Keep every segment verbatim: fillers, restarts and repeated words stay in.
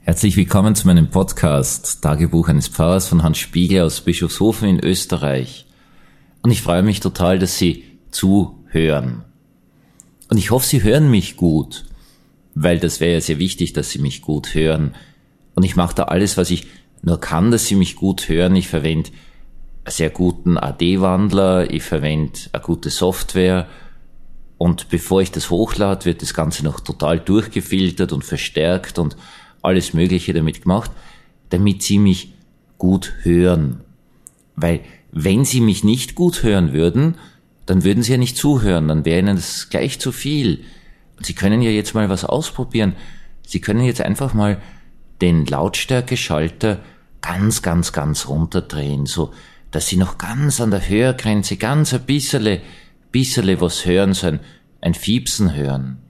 Herzlich willkommen zu meinem Podcast Tagebuch eines Pfarrers von Hans Spiegel aus Bischofshofen in Österreich. Und ich freue mich total, dass Sie zuhören. Und ich hoffe, Sie hören mich gut, weil das wäre ja sehr wichtig, dass Sie mich gut hören. Und ich mache da alles, was ich nur kann, dass Sie mich gut hören. Ich verwende einen sehr guten A D-Wandler, ich verwende eine gute Software. Und bevor ich das hochlade, wird das Ganze noch total durchgefiltert und verstärkt und alles Mögliche damit gemacht, damit Sie mich gut hören. Weil wenn Sie mich nicht gut hören würden, dann würden Sie ja nicht zuhören, dann wäre Ihnen das gleich zu viel. Und Sie können ja jetzt mal was ausprobieren. Sie können jetzt einfach mal den Lautstärkeschalter ganz, ganz, ganz runterdrehen, so dass Sie noch ganz an der Hörgrenze ganz ein bisschen, bisschen was hören, so ein, ein Fiepsen hören.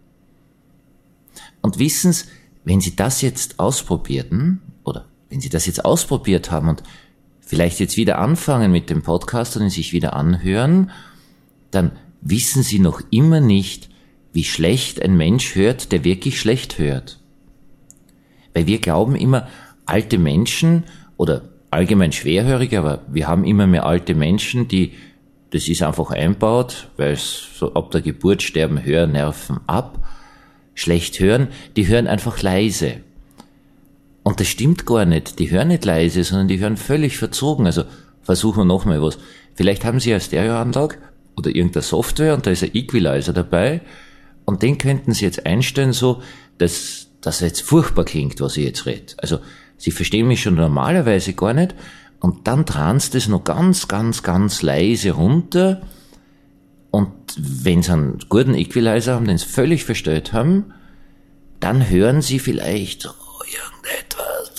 Und wissen Sie, wenn Sie das jetzt ausprobierten, oder wenn Sie das jetzt ausprobiert haben und vielleicht jetzt wieder anfangen mit dem Podcast und ihn sich wieder anhören, dann wissen Sie noch immer nicht, wie schlecht ein Mensch hört, der wirklich schlecht hört. Weil wir glauben immer, alte Menschen oder allgemein Schwerhörige, aber wir haben immer mehr alte Menschen, die, das ist einfach einbaut, weil es so ab der Geburt sterben Hörnerven ab, schlecht hören, die hören einfach leise. Und das stimmt gar nicht, die hören nicht leise, sondern die hören völlig verzogen. Also versuchen wir nochmal was. Vielleicht haben Sie eine Stereoanlage oder irgendeine Software und da ist ein Equalizer dabei und den könnten Sie jetzt einstellen so, dass das jetzt furchtbar klingt, was ich jetzt rede. Also Sie verstehen mich schon normalerweise gar nicht und dann dran Sie das noch ganz, ganz, ganz leise runter. Und wenn Sie einen guten Equalizer haben, den Sie völlig verstellt haben, dann hören Sie vielleicht so irgendetwas.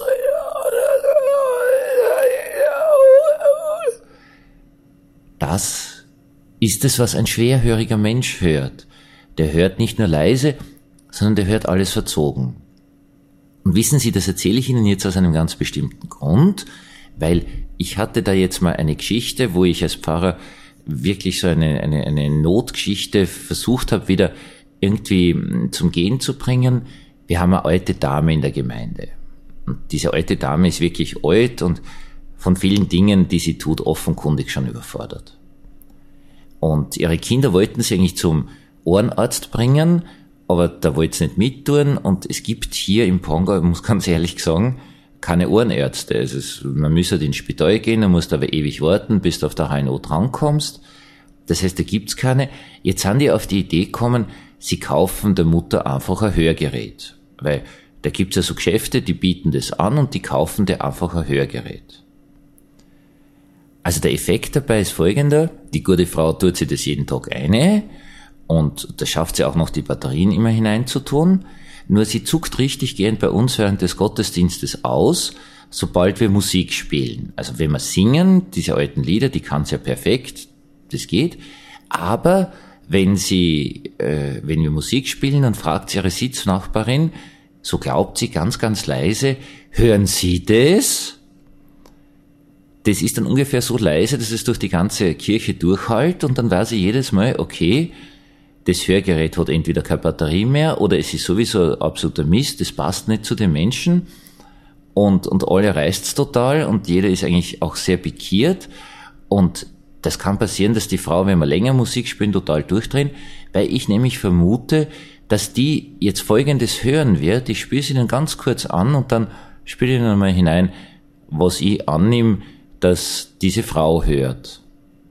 Das ist es, was ein schwerhöriger Mensch hört. Der hört nicht nur leise, sondern der hört alles verzogen. Und wissen Sie, das erzähle ich Ihnen jetzt aus einem ganz bestimmten Grund, weil ich hatte da jetzt mal eine Geschichte, wo ich als Pfarrer wirklich so eine, eine, eine Notgeschichte versucht habe, wieder irgendwie zum Gehen zu bringen. Wir haben eine alte Dame in der Gemeinde. Und diese alte Dame ist wirklich alt und von vielen Dingen, die sie tut, offenkundig schon überfordert. Und ihre Kinder wollten sie eigentlich zum Ohrenarzt bringen, aber da wollte sie nicht mittun. Und es gibt hier im Pongau, ich muss ganz ehrlich sagen, keine Ohrenärzte. Also es, man müsste halt ins Spital gehen, man muss aber ewig warten, bis du auf der H N O drankommst. Das heißt, da gibt's keine. Jetzt sind die auf die Idee gekommen, sie kaufen der Mutter einfach ein Hörgerät. Weil da gibt's ja so Geschäfte, die bieten das an und die kaufen dir einfach ein Hörgerät. Also der Effekt dabei ist folgender, die gute Frau tut sich das jeden Tag eine und da schafft sie auch noch die Batterien immer hineinzutun. Nur sie zuckt richtig gern bei uns während des Gottesdienstes aus, sobald wir Musik spielen. Also wenn wir singen, diese alten Lieder, die kann sie ja perfekt, das geht. Aber wenn sie, äh, wenn wir Musik spielen, dann fragt sie ihre Sitznachbarin, so glaubt sie ganz, ganz leise, hören Sie das? Das ist dann ungefähr so leise, dass es durch die ganze Kirche durchhallt und dann weiß sie jedes Mal, okay, das Hörgerät hat entweder keine Batterie mehr oder es ist sowieso ein absoluter Mist, das passt nicht zu den Menschen und, und alle reißt's total und jeder ist eigentlich auch sehr pikiert und das kann passieren, dass die Frau, wenn wir länger Musik spielen, total durchdrehen, weil ich nämlich vermute, dass die jetzt Folgendes hören wird, ich spiele sie dann ganz kurz an und dann spiele ich dann mal hinein, was ich annehme, dass diese Frau hört.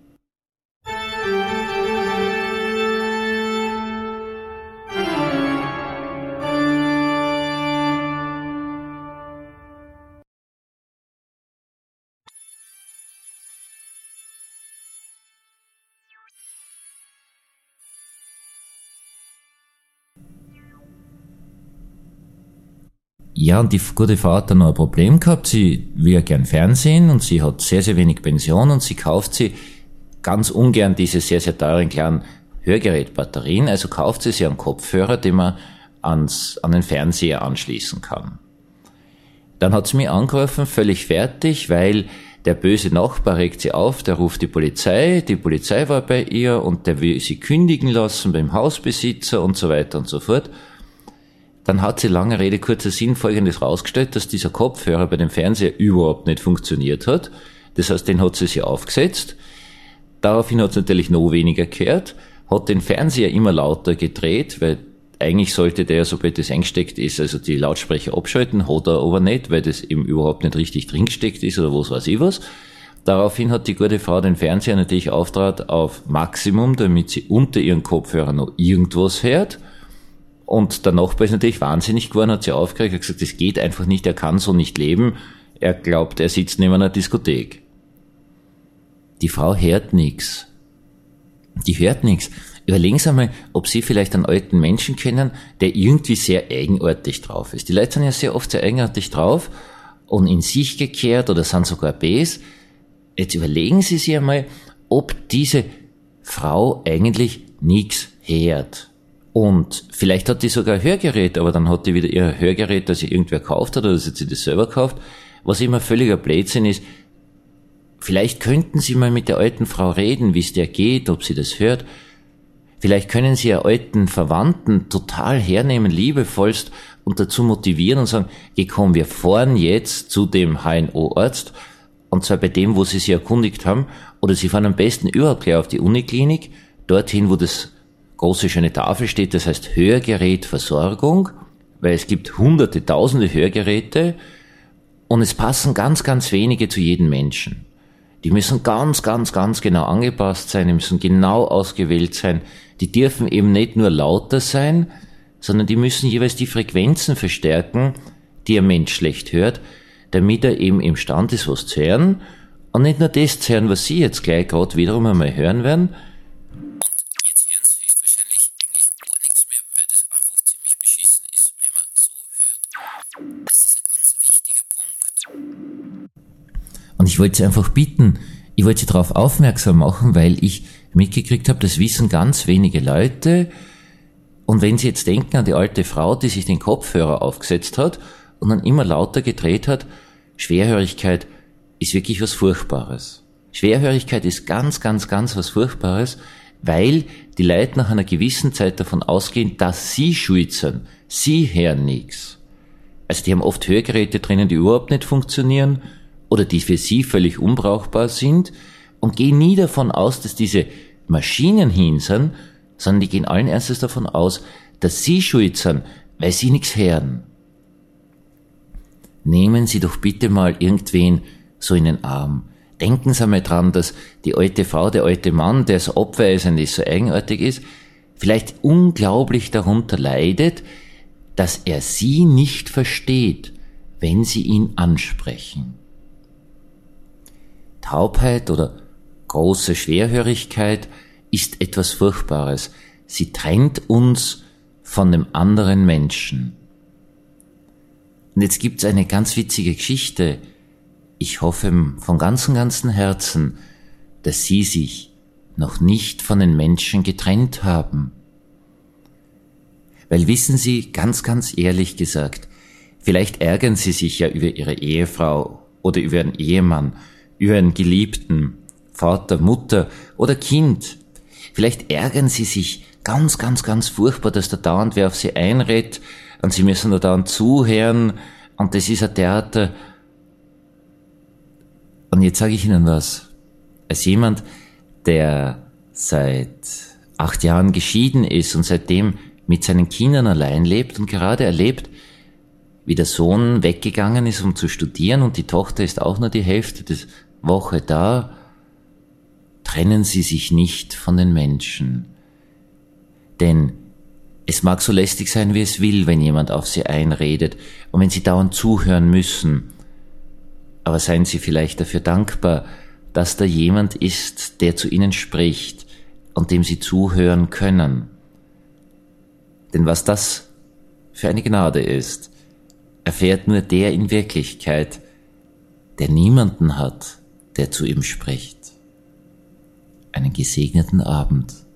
Ja, und die gute Frau hat dann noch ein Problem gehabt. Sie will ja gern Fernsehen und sie hat sehr, sehr wenig Pension und sie kauft sie ganz ungern diese sehr, sehr teuren kleinen Hörgerätbatterien. Also kauft sie sich einen Kopfhörer, den man ans, an den Fernseher anschließen kann. Dann hat sie mich angerufen, völlig fertig, weil der böse Nachbar regt sie auf, der ruft die Polizei, die Polizei war bei ihr und der will sie kündigen lassen beim Hausbesitzer und so weiter und so fort. dann hat sie, lange Rede, kurzer Sinn, Folgendes rausgestellt, dass dieser Kopfhörer bei dem Fernseher überhaupt nicht funktioniert hat. Das heißt, den hat sie sich aufgesetzt. Daraufhin hat sie natürlich noch weniger gehört, hat den Fernseher immer lauter gedreht, weil eigentlich sollte der, sobald das eingesteckt ist, also die Lautsprecher abschalten, hat er aber nicht, weil das eben überhaupt nicht richtig drin gesteckt ist oder was weiß ich was. Daraufhin hat die gute Frau den Fernseher natürlich auftrat auf Maximum, damit sie unter ihren Kopfhörern noch irgendwas hört. Und der Nachbar ist natürlich wahnsinnig geworden, hat sie aufgeregt, hat gesagt, das geht einfach nicht, er kann so nicht leben. Er glaubt, er sitzt neben einer Diskothek. Die Frau hört nichts. Die hört nichts. Überlegen Sie einmal, ob Sie vielleicht einen alten Menschen kennen, der irgendwie sehr eigenartig drauf ist. Die Leute sind ja sehr oft sehr eigenartig drauf und in sich gekehrt oder sind sogar bes. Jetzt überlegen Sie sich einmal, ob diese Frau eigentlich nichts hört. Und vielleicht hat die sogar ein Hörgerät, aber dann hat die wieder ihr Hörgerät, das sie irgendwer gekauft hat oder dass sie das selber kauft, was immer völliger Blödsinn ist. Vielleicht könnten Sie mal mit der alten Frau reden, wie es der geht, ob sie das hört. Vielleicht können Sie Ihren alten Verwandten total hernehmen, liebevollst und dazu motivieren und sagen, geh komm, wir fahren jetzt zu dem H N O-Arzt und zwar bei dem, wo Sie sich erkundigt haben, oder Sie fahren am besten überhaupt gleich auf die Uniklinik, dorthin, wo das große schöne Tafel steht, das heißt Hörgerätversorgung, weil es gibt hunderte, tausende Hörgeräte und es passen ganz, ganz wenige zu jedem Menschen. Die müssen ganz, ganz, ganz genau angepasst sein, die müssen genau ausgewählt sein. Die dürfen eben nicht nur lauter sein, sondern die müssen jeweils die Frequenzen verstärken, die ein Mensch schlecht hört, damit er eben imstande ist, was zu hören. Und nicht nur das zu hören, was Sie jetzt gleich gerade wiederum einmal hören werden. Und jetzt hören Sie höchstwahrscheinlich eigentlich gar nichts mehr, weil das einfach ziemlich beschissen ist, wenn man so hört. Das ist ein ganz wichtiger Punkt. Und ich wollte Sie einfach bitten, ich wollte Sie darauf aufmerksam machen, weil ich mitgekriegt habe, das wissen ganz wenige Leute. Und wenn Sie jetzt denken an die alte Frau, die sich den Kopfhörer aufgesetzt hat und dann immer lauter gedreht hat, Schwerhörigkeit ist wirklich was Furchtbares. Schwerhörigkeit ist ganz, ganz, ganz was Furchtbares, weil die Leute nach einer gewissen Zeit davon ausgehen, dass sie schuld sind. Sie hören nichts. Also die haben oft Hörgeräte drinnen, die überhaupt nicht funktionieren oder die für sie völlig unbrauchbar sind und gehen nie davon aus, dass diese Maschinen hin sind, sondern die gehen allen Ernstes davon aus, dass sie schuld sind, weil sie nichts hören. Nehmen Sie doch bitte mal irgendwen so in den Arm. Denken Sie einmal dran, dass die alte Frau, der alte Mann, der so abweisend ist, so eigenartig ist, vielleicht unglaublich darunter leidet, dass er Sie nicht versteht, wenn Sie ihn ansprechen. Taubheit oder große Schwerhörigkeit ist etwas Furchtbares. Sie trennt uns von dem anderen Menschen. Und jetzt gibt's eine ganz witzige Geschichte. Ich hoffe von ganzem, ganzem Herzen, dass Sie sich noch nicht von den Menschen getrennt haben. Weil wissen Sie, ganz, ganz ehrlich gesagt, vielleicht ärgern Sie sich ja über Ihre Ehefrau oder über Ihren Ehemann, über einen Geliebten, Vater, Mutter oder Kind. Vielleicht ärgern Sie sich ganz, ganz, ganz furchtbar, dass da dauernd wer auf Sie einredet und Sie müssen da dauernd zuhören und das ist ein Theater. Und jetzt sage ich Ihnen was. Als jemand, der seit acht Jahren geschieden ist und seitdem mit seinen Kindern allein lebt und gerade erlebt, wie der Sohn weggegangen ist, um zu studieren und die Tochter ist auch nur die Hälfte der Woche da, trennen Sie sich nicht von den Menschen. Denn es mag so lästig sein, wie es will, wenn jemand auf Sie einredet und wenn Sie dauernd zuhören müssen. Aber seien Sie vielleicht dafür dankbar, dass da jemand ist, der zu Ihnen spricht und dem Sie zuhören können. Denn was das für eine Gnade ist, erfährt nur der in Wirklichkeit, der niemanden hat, der zu ihm spricht. Einen gesegneten Abend.